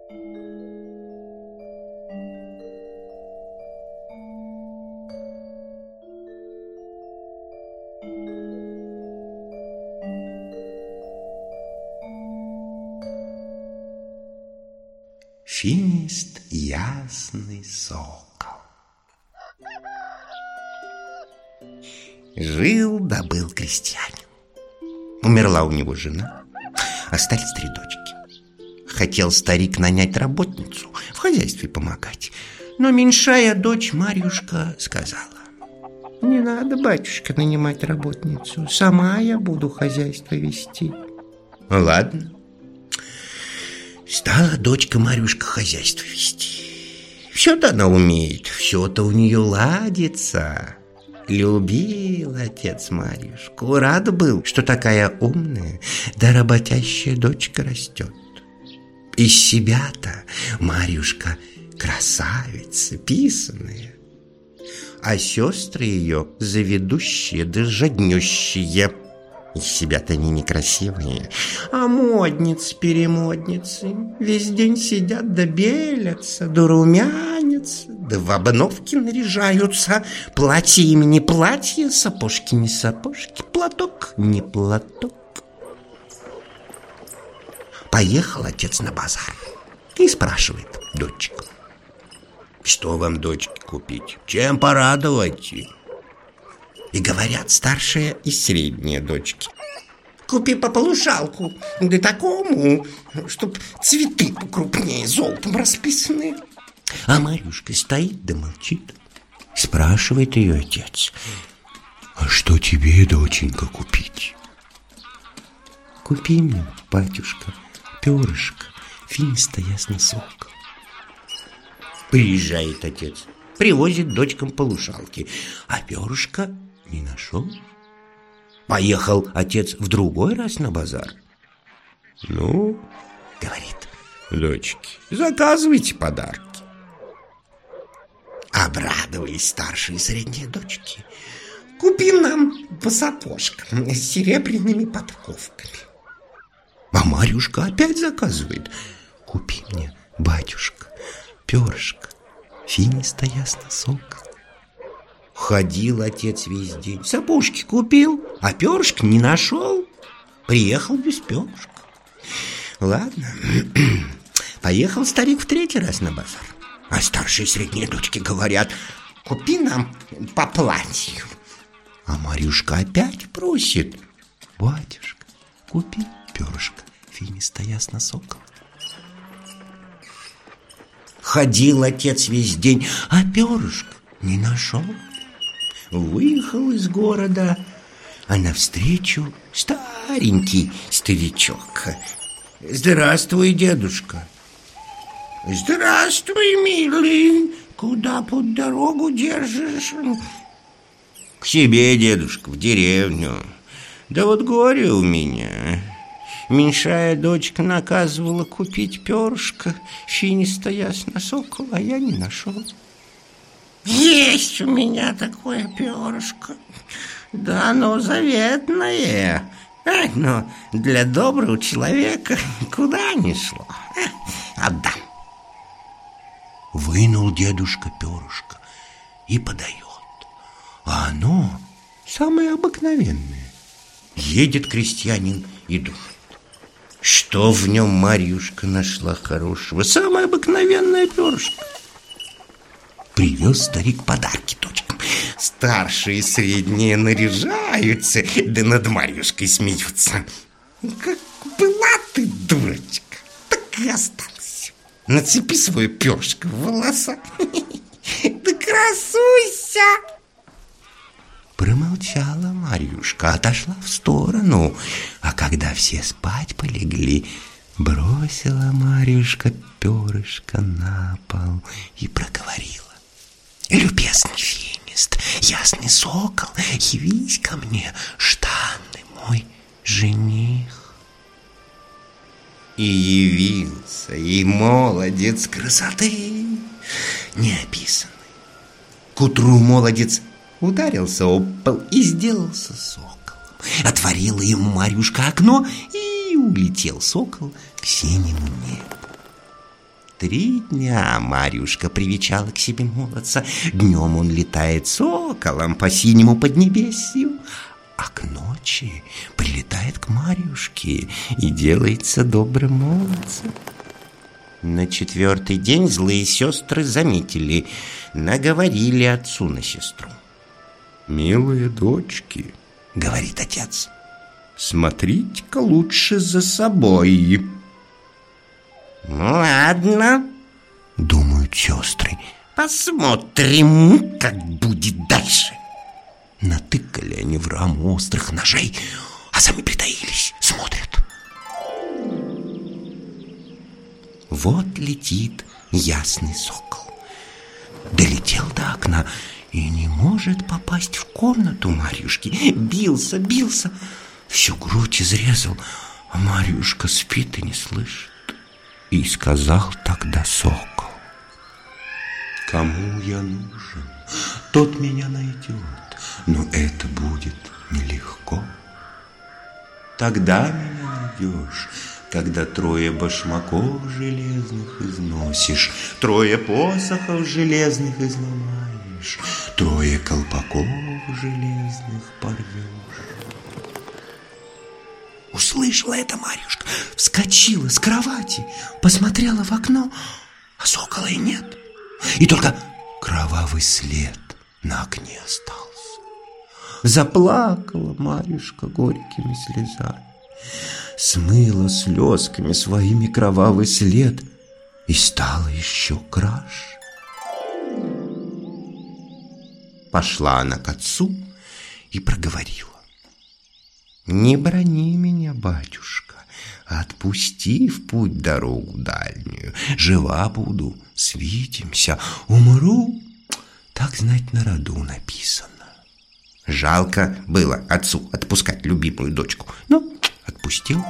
Финист ясный сокол. Жил-да был крестьянин. Умерла у него жена, остались 3 дочки. Хотел старик нанять работницу, в хозяйстве помогать. Но меньшая дочь Марьюшка сказала: «Не надо, батюшка, нанимать работницу, сама я буду хозяйство вести». Ладно. Стала дочка Марьюшка хозяйство вести. Все-то она умеет, все-то у нее ладится. Любил отец Марьюшку, рад был, что такая умная да работящая дочка растет. Из себя-то Марьюшка красавица, писаная, а сестры ее заведущие да жаднющие. Из себя-то они некрасивые, а модницы-перемодницы весь день сидят да белятся, да румянятся, да в обновки наряжаются. Платье им не платье, сапожки не сапожки, платок не платок. Поехал отец на базар и спрашивает дочек: «Что вам, дочки, купить? Чем порадовать?» И говорят старшая и средняя дочки: «Купи по полушалку, да такому, чтоб цветы покрупнее, золотом расписанные». А Марьюшка стоит да молчит. Спрашивает ее отец: «А что тебе, доченька, купить?» «Купи мне, батюшка, перышко, финиста ясно сокол». Приезжает отец, привозит дочкам полушалки, а перышко не нашел. Поехал отец в другой раз на базар. «Ну, — говорит, — дочки, заказывайте подарки». Обрадовались старшие и средние дочки: «Купи нам по сапожкам с серебряными подковками». А Марьюшка опять заказывает: «Купи мне, батюшка, перышко, финиста ясно сокол». Ходил отец весь день, сапожки купил, а перышка не нашел. Приехал без перышка. Ладно, поехал старик в 3-й раз на базар. А старшие и средние дочки говорят: «Купи нам по платью». А Марьюшка опять просит: «Батюшка, купи перышко, финиста ясно сокол». Ходил отец весь день, а перышко не нашел. Выехал из города, а навстречу старенький старичок. «Здравствуй, дедушка». «Здравствуй, милый. Куда путь дорогу держишь?» «К себе, дедушка, в деревню. Да вот горе у меня. Меньшая дочка наказывала купить перышко финиста ясно сокол, а я не нашел». «Есть у меня такое перышко. Да оно заветное. Но для доброго человека куда ни шло. Отдам». Вынул дедушка перышко и подает. А оно самое обыкновенное. Едет крестьянин и думает: что в нем Марьюшка нашла хорошего? Самое обыкновенное перышко. Привез старик подарки дочкам. Старшие и средние наряжаются, да над Марьюшкой смеются. «Как была ты, дурочка, так и осталась. Нацепи свое перышко в волоса, да красуйся». Промолчала Марьюшка, отошла в сторону. А когда все спать полегли, бросила Марьюшка перышко на пол и проговорила: «Любезный финист, ясный сокол, явись ко мне, штанный мой жених». И явился, и молодец красоты неописанной. К утру молодец ударился об пол и сделался соколом. Отворила ему Марьюшка окно, и улетел сокол к синему небу. 3 дня Марьюшка привечала к себе молодца. Днем он летает соколом по синему поднебесью, а к ночи прилетает к Марьюшке и делается добрым молодцем. На 4-й день злые сестры заметили, наговорили отцу на сестру. «Милые дочки, — говорит отец, — смотрите-ка лучше за собой». «Ладно, — думают сестры, — посмотрим, как будет дальше». Натыкали они в раму острых ножей, а сами притаились, смотрят. Вот летит ясный сокол. Долетел до окна и не может попасть в комнату Марьюшки. Бился, всю грудь изрезал, а Марьюшка спит и не слышит. И сказал тогда сокол: «Кому я нужен, тот меня найдет, но это будет нелегко. Тогда меня найдешь, когда 3 башмаков железных износишь, 3 посохов железных изломаешь, 3 колпаков железных порвешь». Услышала это Марьюшка, вскочила с кровати, посмотрела в окно, а сокола и нет. И только кровавый след на окне остался. Заплакала Марьюшка горькими слезами, смыла слезками своими кровавый след и стала еще краше. Пошла она к отцу и проговорила: «Не брони меня, батюшка, отпусти в путь дорогу дальнюю. Жива буду, свидимся, умру, так, знать, на роду написано». Жалко было отцу отпускать любимую дочку, но отпустил.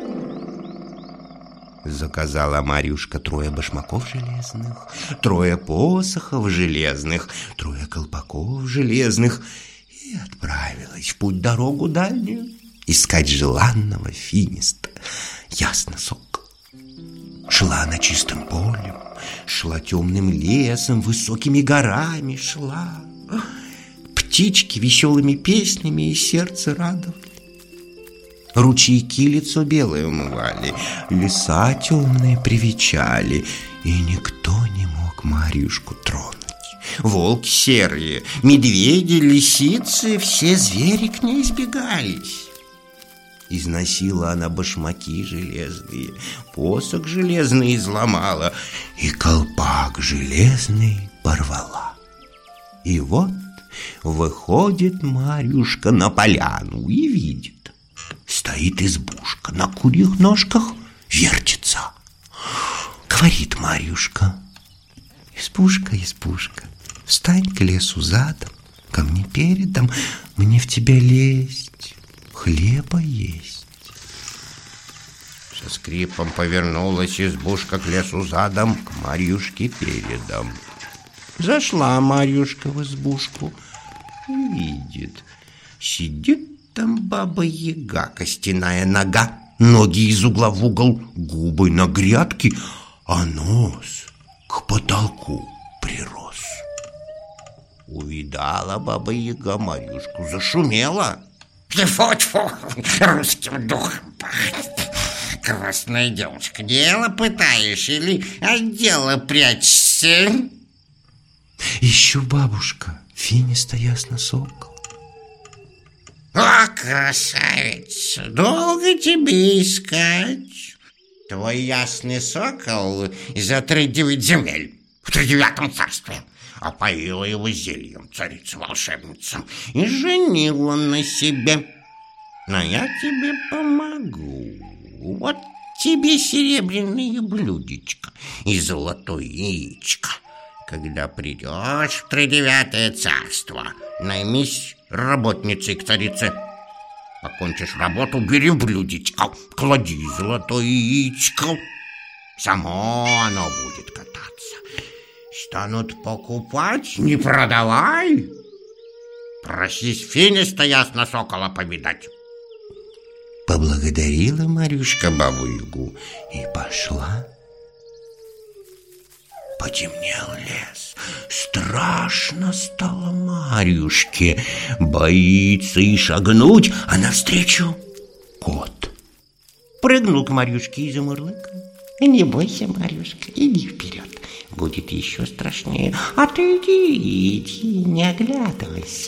Заказала Марьюшка 3 башмаков железных, 3 посохов железных, 3 колпаков железных и отправилась в путь дорогу дальнюю искать желанного финиста ясно сокола. Шла она чистым полем, шла темным лесом, высокими горами шла. Птички веселыми песнями и сердце радовали. Ручейки лицо белое умывали, леса темные привечали, и никто не мог Марьюшку тронуть. Волки серые, медведи, лисицы, все звери к ней избегались. Износила она башмаки железные, посох железный изломала и колпак железный порвала. И вот выходит Марьюшка на поляну и видит: стоит избушка, на курьих ножках вертится. Говорит Марьюшка: «Избушка, избушка, встань к лесу задом, ко мне передом, мне в тебя лезть, хлеба есть». Со скрипом повернулась избушка к лесу задом, к Марьюшке передом. Зашла Марьюшка в избушку и видит: сидит там баба-яга, костяная нога, ноги из угла в угол, губы на грядке, а нос к потолку прирос. Увидала баба-яга Марьюшку, зашумела: «Тьфу-тьфу, русским духом пахнет! Красная девушка, дело пытаешь или от дела прячешься?» «Ищу, бабушка, финиста ясно сокол». «О, красавица, долго тебе искать? Твой ясный сокол за 3-9 земель в 3-9 царстве опоила его зельем царица-волшебница и женила на себе. Но я тебе помогу. Вот тебе серебряное блюдечко и золотое яичко. Когда придешь в 3-9 царство, наймись работницей к царице. Окончишь работу, бери блюдечко, клади золотое яичко. Само оно будет кататься. Станут покупать, не продавай. Просись финиста ясно сокола повидать». Поблагодарила Марьюшка бабу-ягу и пошла. Потемнел лес, страшно стало Марьюшке. Боится и шагнуть, а навстречу кот. Прыгнул к Марьюшке и замурлыкал. Не бойся, Марьюшка, иди вперед, будет еще страшнее. А ты иди, не оглядывайся.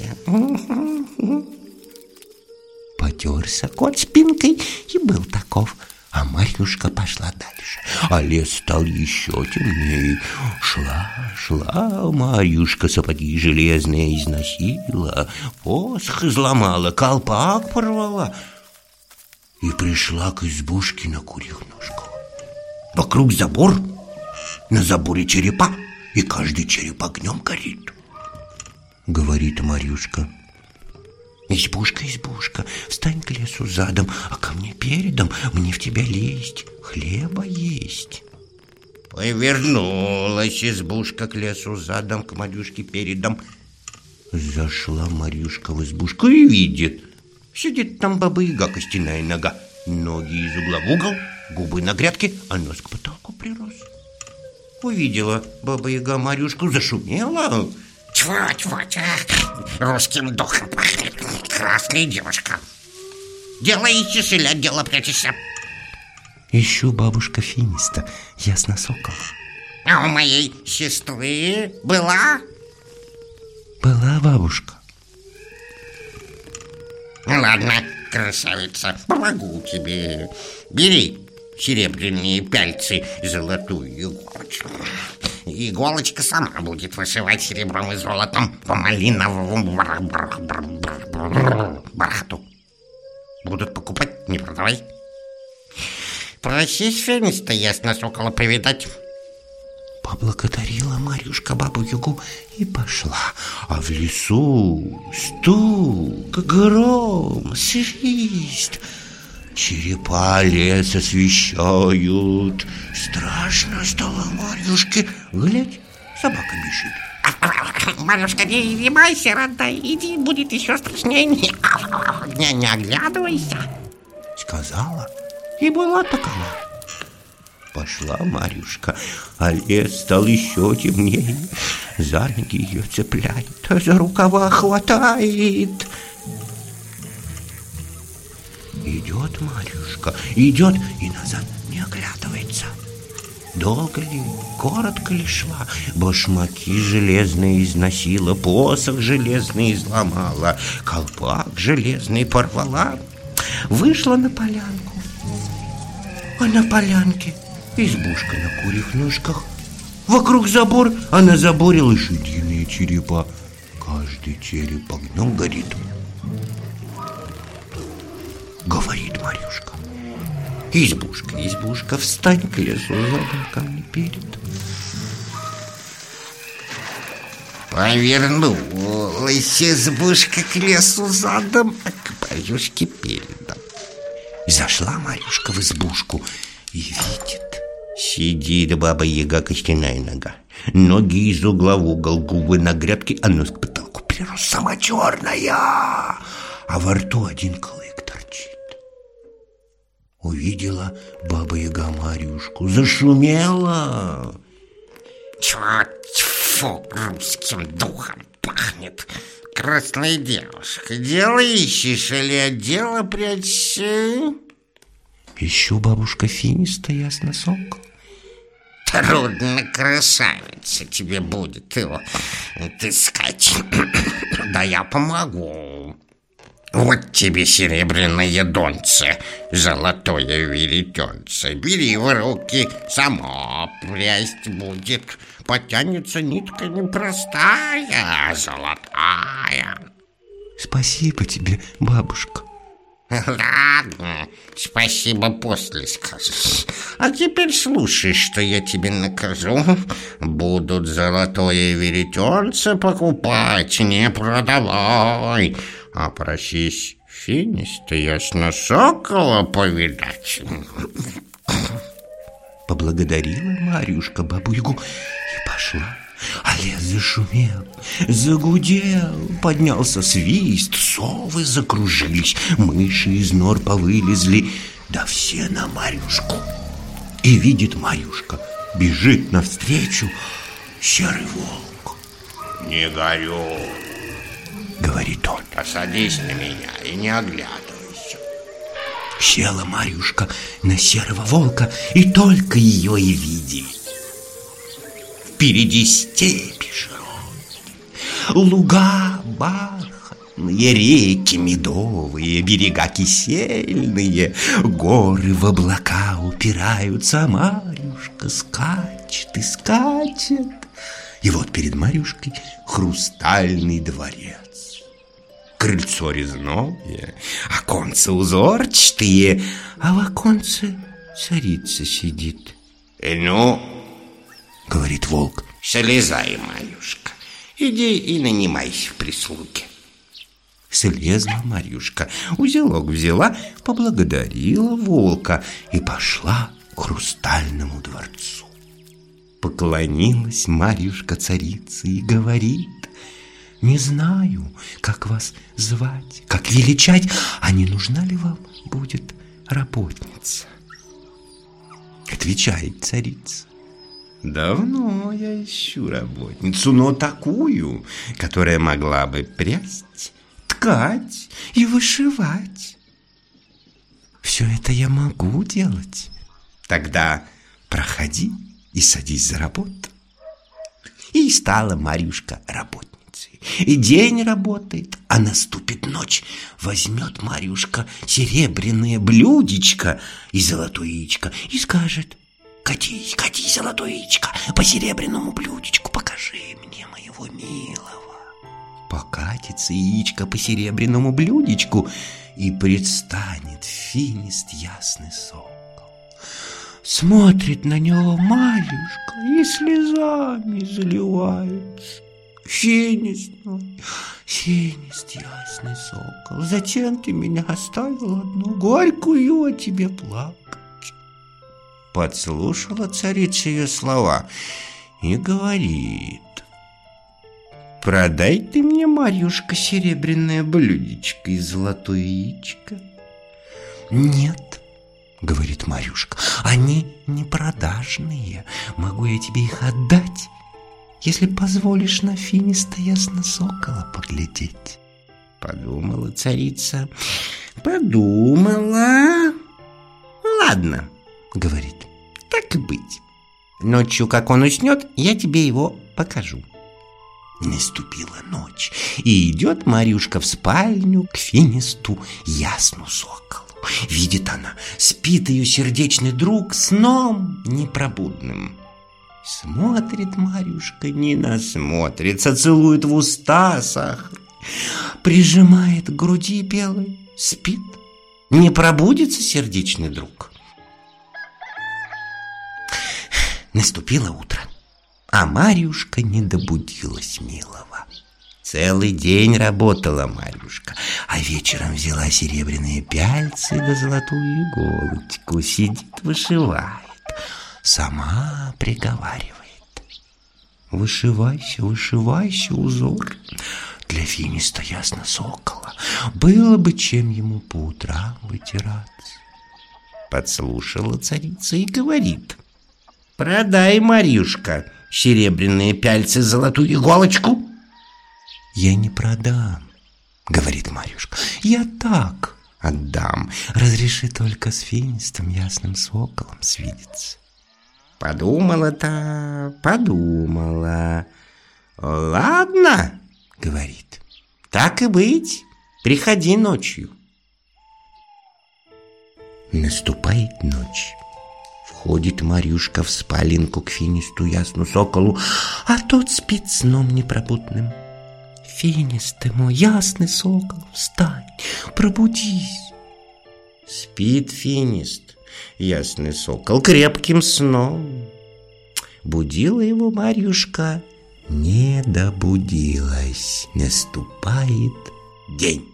Потерся кот спинкой и был таков. А Марьюшка пошла дальше, а лес стал еще темнее. Шла Марьюшка, сапоги железные износила, посох изломала, колпак порвала и пришла к избушке на курьих ножках. Вокруг забор, на заборе черепа, и каждый череп огнем горит. Говорит Марьюшка: избушка, встань к лесу задом, а ко мне передом, мне в тебя лезть, хлеба есть. Повернулась избушка к лесу задом, к Марьюшке передом. Зашла Марьюшка в избушку и видит, сидит там баба-яга, костяная нога, ноги из угла в угол, губы на грядке, а нос к потолку прирос. Увидела баба-яга Марьюшку, зашумела. Тьфу, русским духом пахнет, красная девушка. Дело ищешь или от дела прячешься? Ищу, бабушка Финиста, ясно-сокол. А у моей сестры была? Была, бабушка. Ладно, красавица, помогу тебе. Бери серебряные пяльцы, золотую иголочку. Иголочка сама будет вышивать серебром и золотом по малиновому бархату. Будут покупать, не продавай. Проси Финиста ясно-сокола привидать. Поблагодарила Марьюшка бабу-ягу и пошла. А в лесу стук, гром, свист. Черепа лес освещают. Страшно стало Марьюшке. Глядь, собака бежит. Марьюшка, не бойся, родная, иди, будет еще страшнее. Не оглядывайся. Сказала и была такова. Пошла Марьюшка, а лес стал еще темнее. За ноги ее цепляет, за рукава хватает. Идет Марьюшка, идет и назад не оглядывается. Долго ли, коротко ли шла, башмаки железные износила, посох железный изломала, колпак железный порвала. Вышла на полянку, а на полянке избушка на курьих ножках. Вокруг забор, а на заборе лошадиные черепа. Каждый череп огнем горит. Говорит Марьюшка: избушка, встань к лесу задом, ко мне перед. Повернулась избушка к лесу задом, а к Марьюшке передом. Зашла Марьюшка в избушку и видит, сидит баба-яга, костяная нога, ноги из угла в угол, губы на грядке, а нос к потолку прирос, сама черная, а во рту один клык торчит. Увидела баба-яга Марьюшку, зашумела. Тьфу, русским духом пахнет. Красная девушка, дело ищешь или от дела прячешься? Ищу, бабушка Финиста, ясно-сокол. Трудно, красавица, тебе будет его отыскать. Да я помогу. Вот тебе серебряное донце, золотое веретенце. Бери в руки, сама прясть будет. Потянется нитка непростая, а золотая. Спасибо тебе, бабушка. Ладно, спасибо, после скажешь. А теперь слушай, что я тебе накажу. Будут золотое веретенце покупать, не продавай, а просись Финиста ясно-сокола повидать. Поблагодарила Марьюшка бабу-ягу и пошла. А лес зашумел, загудел, поднялся свист, совы закружились, мыши из нор повылезли, да все на Марьюшку. И видит Марьюшка, бежит навстречу, серый волк. Не горю, говорит он. посадись на меня и не оглядывайся. Села Марьюшка на серого волка, и только ее и видели. Впереди степи широкие, луга бархатные, реки медовые, берега кисельные, горы в облака упираются, а Марьюшка скачет и скачет. И вот перед Марьюшкой хрустальный дворец. Крыльцо резное, оконцы узорчатые, а в оконце царица сидит. Ну, говорит волк, слезай, Марьюшка, иди и нанимайся в прислуге. Слезла Марьюшка, узелок взяла, поблагодарила волка и пошла к хрустальному дворцу. Поклонилась Марьюшка царице и говорит: не знаю, как вас звать, как величать, а не нужна ли вам будет работница? Отвечает царица: давно я ищу работницу, но такую, которая могла бы прясть, ткать и вышивать. Все это я могу делать. Тогда проходи и садись за работу. И стала Марьюшка работницей. И день работает, а наступит ночь. Возьмет Марьюшка серебряное блюдечко и золотое яичко и скажет: катись, катись, золотое яичко, по серебряному блюдечку покажи мне моего милого. Покатится яичко по серебряному блюдечку, и предстанет финист ясный сокол. Смотрит на него Марьюшка и слезами заливается. Финист мой, финист ясный сокол, зачем ты меня оставил одну, горькую о тебе плакать? Подслушала царица ее слова и говорит: продай ты мне, Марьюшка, серебряное блюдечко и золотое яичко. Нет, говорит Марьюшка, они не продажные, могу я тебе их отдать, если позволишь на финиста ясносокола поглядеть. Подумала царица, подумала. Ладно, говорит, так и быть. Ночью, как он уснет, я тебе его покажу. Наступила ночь, и идет Марьюшка в спальню к финисту ясну соколу. Видит она, спит ее сердечный друг сном непробудным. Смотрит Марьюшка, не насмотрится, целует в уста сахар, прижимает к груди белой, спит. Не пробудится сердечный друг. Наступило утро, а Марьюшка не добудилась милого. Целый день работала Марьюшка, а вечером взяла серебряные пяльцы да золотую иголочку, сидит, вышивает, сама приговаривает: вышивайся, вышивайся, узор для финиста ясносокола, было бы чем ему по утрам вытираться. Подслушала царица и говорит: продай, Марьюшка, серебряные пяльцы, золотую иголочку. Я не продам, говорит Марьюшка, я так отдам, разреши только с финистом ясным соколом свидеться. Подумала-то, подумала. Ладно, говорит, так и быть, приходи ночью. Наступает ночь. Входит Марьюшка в спаленку к финисту ясну соколу, а тот спит сном непробудным. Финист ты мой, ясный сокол, встань, пробудись. Спит финист, ясный сокол, крепким сном. Будила его Марьюшка, не добудилась. Наступает день.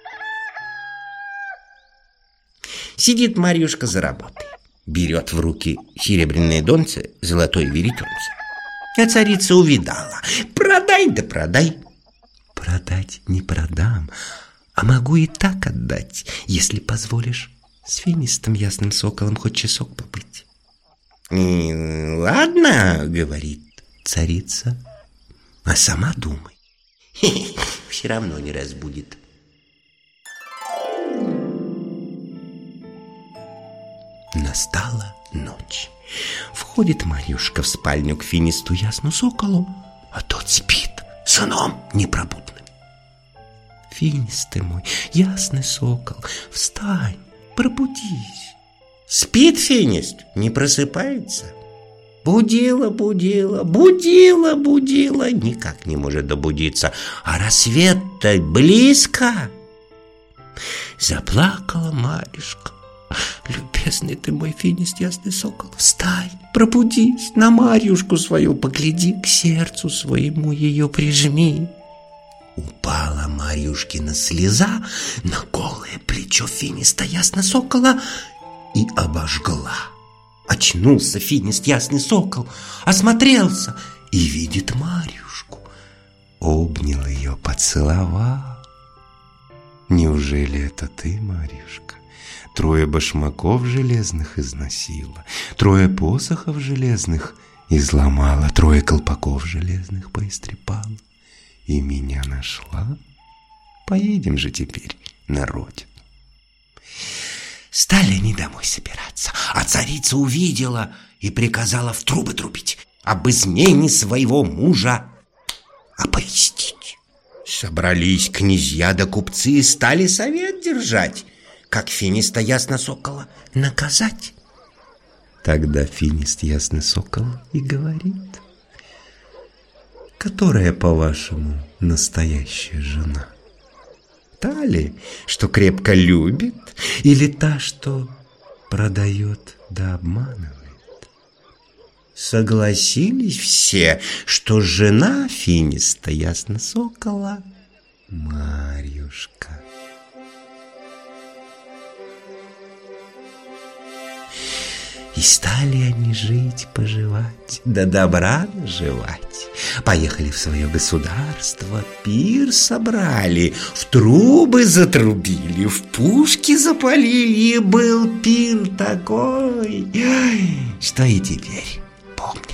Сидит Марьюшка за работой, берет в руки серебряное донце, золотое веретенце. А царица увидала: продай да продай. Продать не продам, а могу и так отдать, если позволишь с финистом ясным соколом хоть часок побыть. Ладно, говорит, царица, а сама думай. Все равно не разбудит. Настала ночь. Входит Марьюшка в спальню к Финисту Ясно-Соколу, а тот спит сном непробудным. Финист ты мой, ясный сокол, встань, пробудись. Спит Финист, не просыпается. Будила, никак не может добудиться. А рассвет-то близко. Заплакала Марьюшка. Любезный ты мой, Финист, ясный сокол, встань, пробудись, на Марьюшку свою погляди, к сердцу своему ее прижми. Упала Марьюшкина слеза на голое плечо Финиста Ясно-Сокола и обожгла. Очнулся Финист Ясный Сокол, осмотрелся и видит Марьюшку. Обнял ее, поцеловал. Неужели это ты, Марьюшка? 3 башмаков железных износила, 3 посохов железных изломала, 3 колпаков железных поистрепала и меня нашла? Поедем же теперь на родину. Стали они домой собираться, а царица увидела и приказала в трубы трубить, об измене своего мужа оповестить. Собрались князья да купцы и стали совет держать, как Финиста Ясно-Сокола наказать. Тогда Финист Ясно-Сокол и говорит: которая, по-вашему, настоящая жена? Та ли, что крепко любит, или та, что продает да обманывает? Согласились все, что жена Финиста Ясно-Сокола Марьюшка. И стали они жить-поживать, да добра наживать. Поехали в свое государство, пир собрали, в трубы затрубили, в пушки запалили, и был пир такой, что и теперь помнят.